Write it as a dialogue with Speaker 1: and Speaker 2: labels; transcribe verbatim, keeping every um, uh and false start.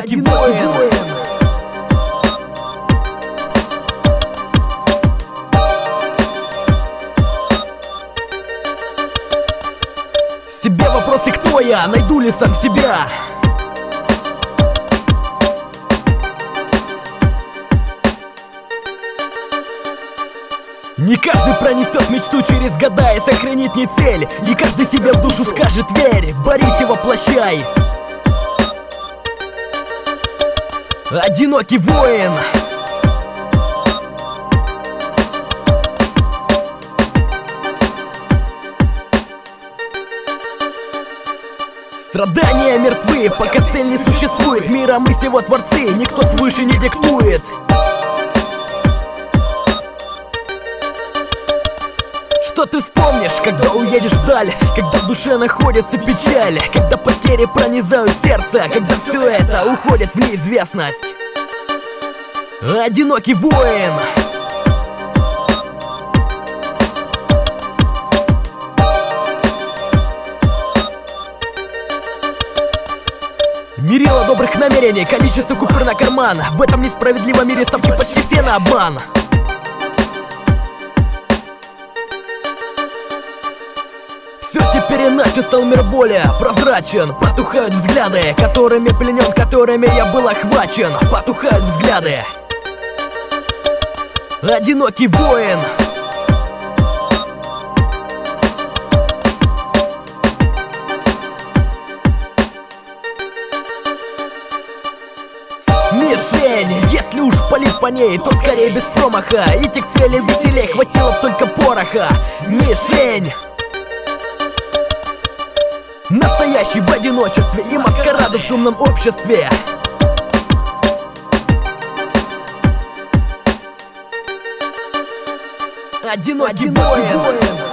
Speaker 1: Одинокий воин. Себе вопросы, кто я, найду ли сам себя? Не каждый пронесет мечту через года и сохранит не цель. Не каждый себе в душу скажет: верь, борись и воплощай. Одинокий воин. Страдания мертвы, пока цель не существует. Мира мы сего творцы, никто свыше не диктует. Что ты вспомнишь, когда уедешь вдаль? Когда в душе находится печаль? Когда потери пронизают сердце? Когда все это уходит в неизвестность? Одинокий воин. Мерило добрых намерений, количество купюр на карман. В этом несправедливом мире ставки почти все на обман. Все теперь иначе, стал мир более прозрачен. Потухают взгляды, которыми пленен, которыми я был охвачен. Потухают взгляды. Одинокий воин. Мишень, если уж палить по ней, то скорее без промаха. Идти к цели веселей, хватило б только пороха. Мишень. Настоящий в одиночестве и маскарады в шумном обществе. Одинокий воин.